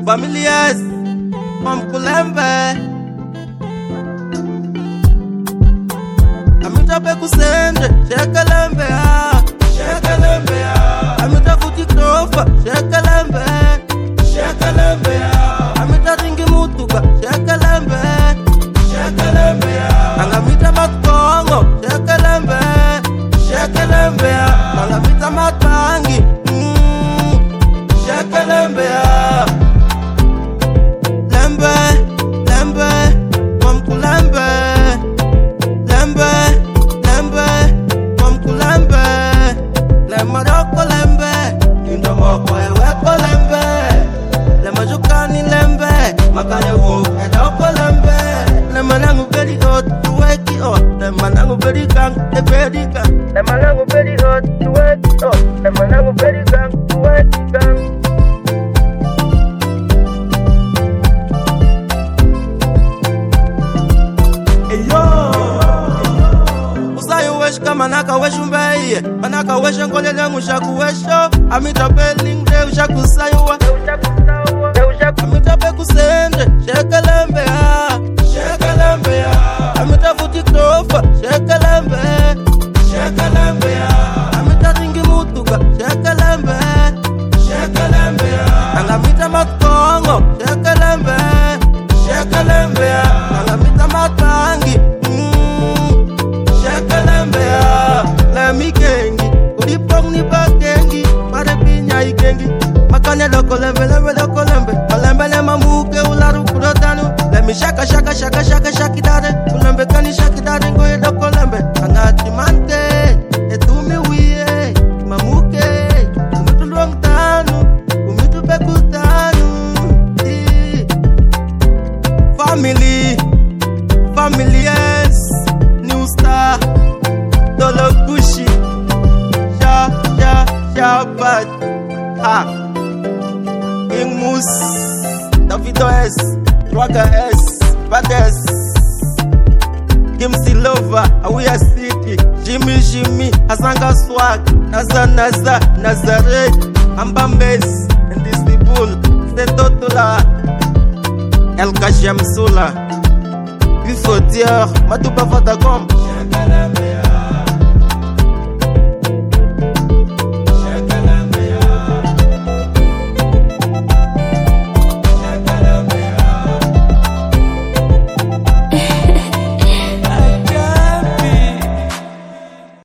Familias Mamkulembe Amita Bekusende Shekalembe Shekalembe Amita Futikrofa Shekalembe Shekalembe Amita Ringi Mutuba Shekalembe Shekalembe Angamita Matkongo Shekalembe Shekalembe Angamita Matbangi Shekalembe Manaka weshumbeye manaka weshengolele mushaku wesho amita beling de ushaku saywa amita bekusende shekalembe shekalembe amita futikrofa shekalembe shekalembe amita ringi mutuka shekalembe shekalembe angamita matkongo shekalembe shekalembe angamita matbangi Lemi kengi, udipong ni bakengi, pare pinya ikengi. Makanya lokolembe, lokolembe, malembe le mamuke ularu kurotanu. Lemi shaka shakidare, kulembe kani shakidare ngoye lokolembe. Angati mante, etumi wiye, mamuke, umitu luang tanu, umitu beku tanu. Families, New Star. Dolo Gushi, Shabbat, King Moose, Davido S, Draga S, Bades, Kim Silova, Awia City, Jimmy, Azanga Swag, Naza, Nazareth, Ambambes, and Disney Bull, Setotula, El Kashem Sula, Bifo Dior, Matuba Vodacom.